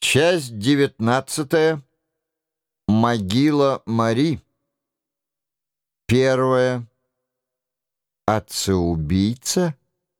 Часть 19. Могила Мари. Первое. Отца-убийца.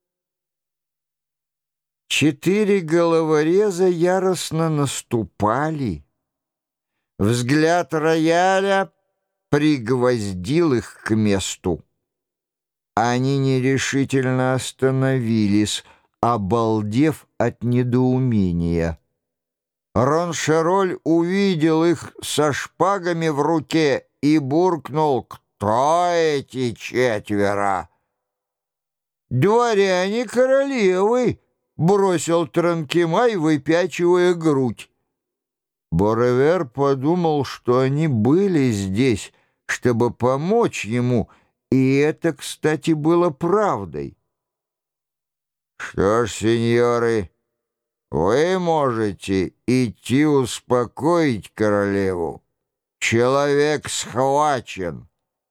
4 головореза яростно наступали. Взгляд рояля пригвоздил их к месту. Они нерешительно остановились, обалдев от недоумения. Роншероль увидел их со шпагами в руке и буркнул: «Кто эти 4?» «Дворяне королевы», — бросил Транкемай, выпячивая грудь. Боревер подумал, что они были здесь, чтобы помочь ему, и это, кстати, было правдой. «Что ж, сеньоры, вы можете идти успокоить королеву. Человек схвачен».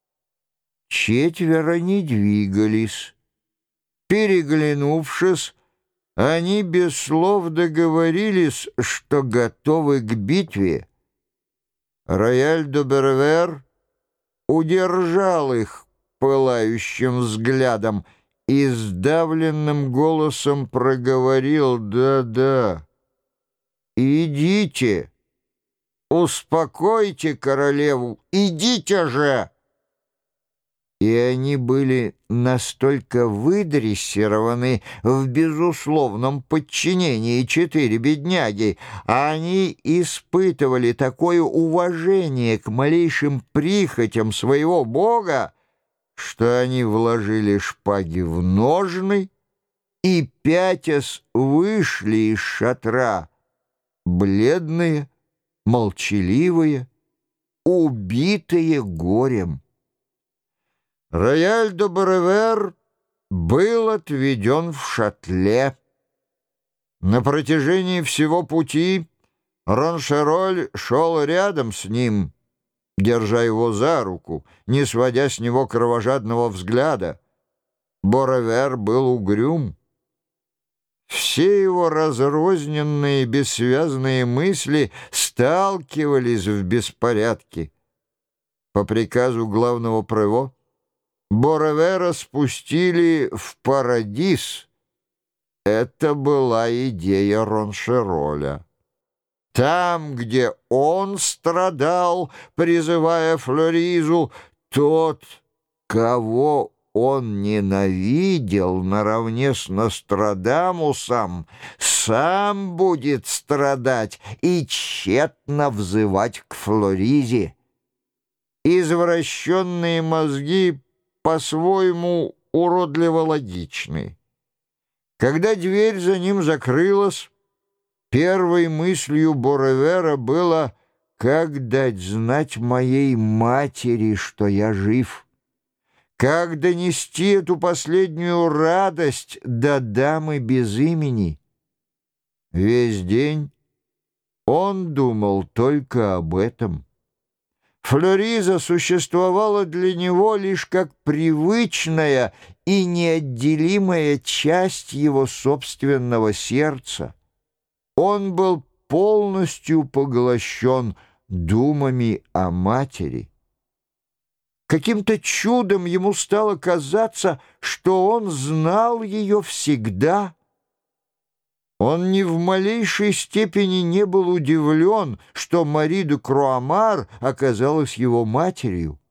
4 не двигались. Переглянувшись, они без слов договорились, что готовы к битве. Рояль де Бервер удержал их пылающим взглядом и сдавленным голосом проговорил: «Да-да, идите, успокойте королеву, идите же!» И они были настолько выдрессированы в безусловном подчинении 4 бедняги, они испытывали такое уважение к малейшим прихотям своего бога, что они вложили шпаги в ножны и, пятясь, вышли из шатра, бледные, молчаливые, убитые горем. Рояль де Бервер был отведен в шатле. На протяжении всего пути Роншероль шел рядом с ним, держа его за руку, не сводя с него кровожадного взгляда. Боревер был угрюм. Все его разрозненные бессвязные мысли сталкивались в беспорядке. По приказу главного прево Боревера спустили в Парадис. Это была идея Роншероля. Там, где он страдал, призывая Флоризу, тот, кого он ненавидел наравне с Нострадамусом, сам будет страдать и тщетно взывать к Флоризе. Извращенные мозги по-своему уродливо логичны. Когда дверь за ним закрылась, первой мыслью Боревера было: как дать знать моей матери, что я жив? Как донести эту последнюю радость до дамы без имени? Весь день он думал только об этом. Флориза существовала для него лишь как привычная и неотделимая часть его собственного сердца. Он был полностью поглощен думами о матери. Каким-то чудом ему стало казаться, что он знал ее всегда. Он ни в малейшей степени не был удивлен, что Мари де Круамар оказалась его матерью.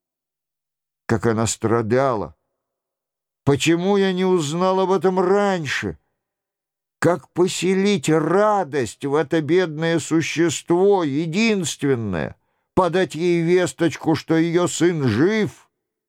Как она страдала! Почему я не узнал об этом раньше? Как поселить радость в это бедное существо, единственное, подать ей весточку, что ее сын жив?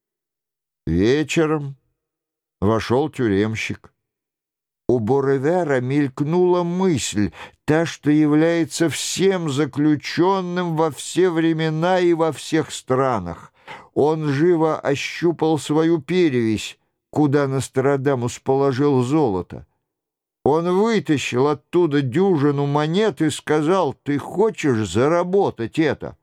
Вечером вошел тюремщик. У Боревера мелькнула мысль, та, что является всем заключенным во все времена и во всех странах. Он живо ощупал свою перевесь, куда Нострадамус положил золото. Он вытащил оттуда дюжину монет и сказал: «Ты хочешь заработать это?»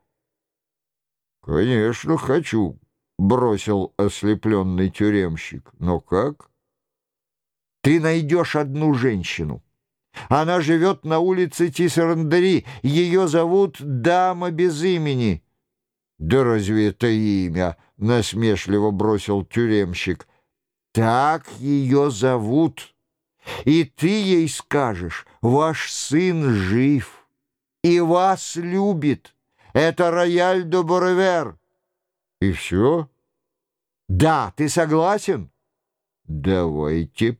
«Конечно, хочу», — бросил ослепленный тюремщик. «Но как?» «Ты найдешь одну женщину, Она живет на улице Тисарандери. Ее зовут Дама без имени». «Да разве это имя?» — насмешливо бросил тюремщик. «Так ее зовут. И ты ей скажешь: ваш сын жив и вас любит. Это Рояль де Боревер». «И все?» «Да, ты согласен?» «Давайте».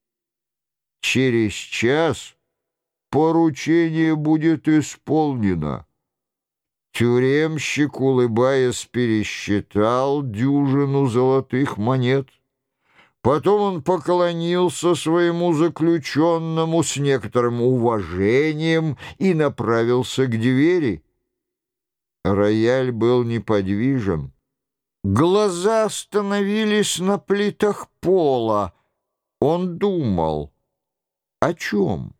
Через час поручение будет исполнено. Тюремщик, улыбаясь, пересчитал дюжину золотых монет. Потом он поклонился своему заключенному с некоторым уважением и направился к двери. Рояль был неподвижен. Глаза остановились на плитах пола. Он думал. О чем?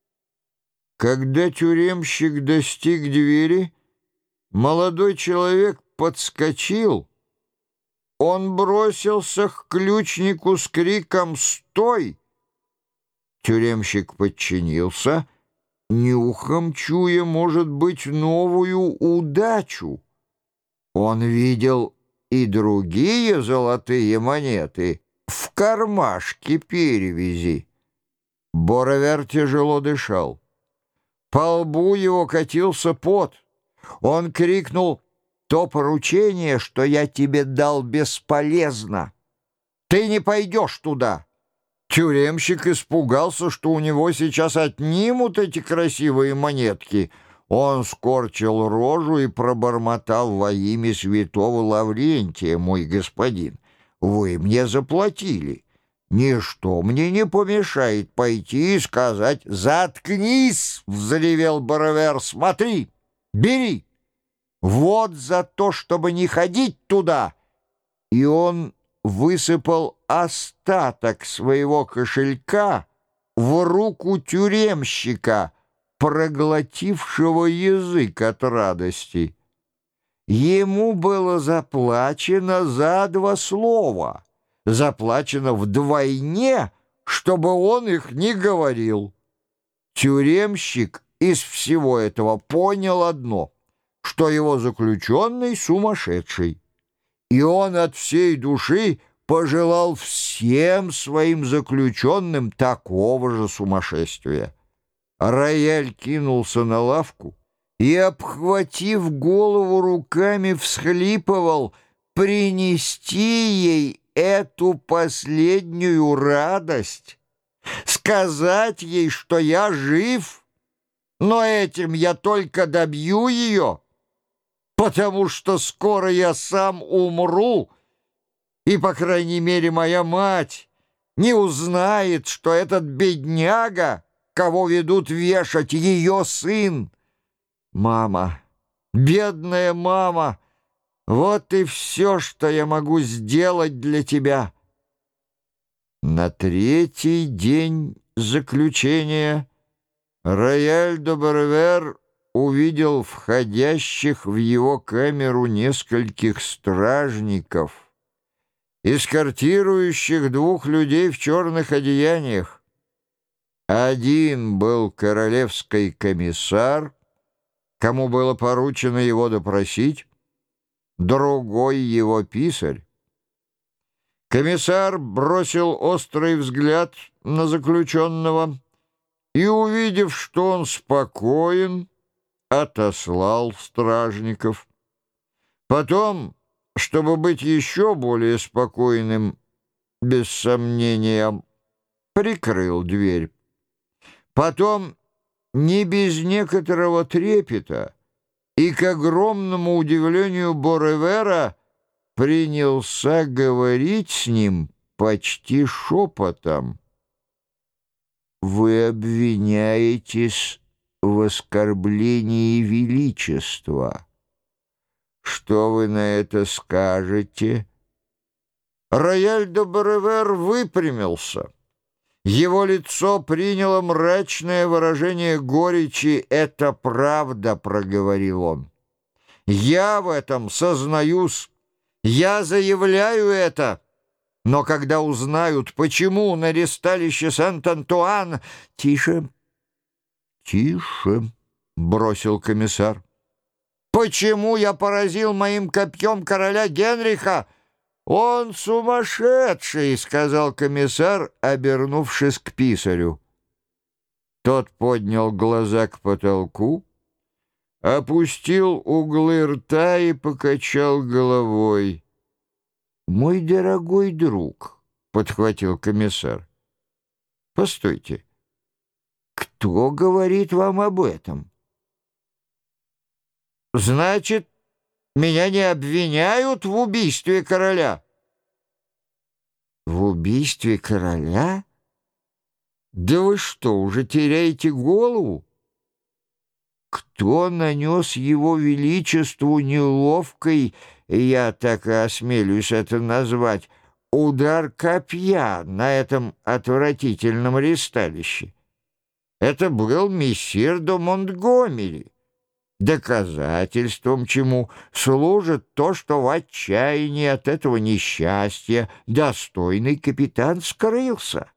Когда тюремщик достиг двери, молодой человек подскочил. Он бросился к ключнику с криком «Стой!». Тюремщик подчинился, нюхом чуя, может быть, новую удачу. Он видел и другие золотые монеты в кармашке перевязи. Боревер тяжело дышал. По лбу его катился пот. Он крикнул: «То поручение, что я тебе дал, бесполезно. Ты не пойдешь туда». Тюремщик испугался, что у него сейчас отнимут эти красивые монетки. Он скорчил рожу и пробормотал: «Во имя святого Лаврентия, мой господин, вы мне заплатили. Ничто мне не помешает пойти и сказать». «Заткнись!» — взревел Боревер. «Смотри, бери! Вот за то, чтобы не ходить туда!» И он высыпал остаток своего кошелька в руку тюремщика, проглотившего язык от радости. Ему было заплачено за 2 слова. Заплачено вдвойне, чтобы он их не говорил. Тюремщик из всего этого понял одно, что его заключенный сумасшедший, и он от всей души пожелал всем своим заключенным такого же сумасшествия. Рояль кинулся на лавку и, обхватив голову руками, всхлипывал: принести ей эту последнюю радость, сказать ей, что я жив, но этим я только добью ее, потому что скоро я сам умру, и, по крайней мере, моя мать не узнает, что этот бедняга, кого ведут вешать, ее сын. Мама, бедная мама, вот и все, что я могу сделать для тебя». На 3-й день заключения Рояль де Боревер увидел входящих в его камеру нескольких стражников, эскортирующих 2 людей в черных одеяниях. Один был королевский комиссар, кому было поручено его допросить, другой — его писарь. Комиссар бросил острый взгляд на заключенного и, увидев, что он спокоен, отослал стражников. Потом, чтобы быть еще более спокойным, без сомнения, прикрыл дверь. Потом, не без некоторого трепета и, к огромному удивлению Боревера, принялся говорить с ним почти шепотом. «Вы обвиняетесь в оскорблении величества. Что вы на это скажете?» Рояль де Боревер выпрямился. Его лицо приняло мрачное выражение горечи. «Это правда», — проговорил он. «Я в этом сознаюсь. Я заявляю это. Но когда узнают, почему на ресталище Сент-Антуан...» «Тише, «Тише», — бросил комиссар. «Почему я поразил моим копьем короля Генриха?» «Он сумасшедший», — сказал комиссар, обернувшись к писарю. Тот поднял глаза к потолку, опустил углы рта и покачал головой. «Мой дорогой друг», — подхватил комиссар, — «постойте, кто говорит вам об этом?» «Значит, меня не обвиняют в убийстве короля?» «В убийстве короля? Да вы что, уже теряете голову? Кто нанес его величеству неловкой, я так и осмелюсь это назвать, удар копья на этом отвратительном ристалище? Это был мессир де Монтгомери. Доказательством чему служит то, что в отчаянии от этого несчастья достойный капитан скрылся.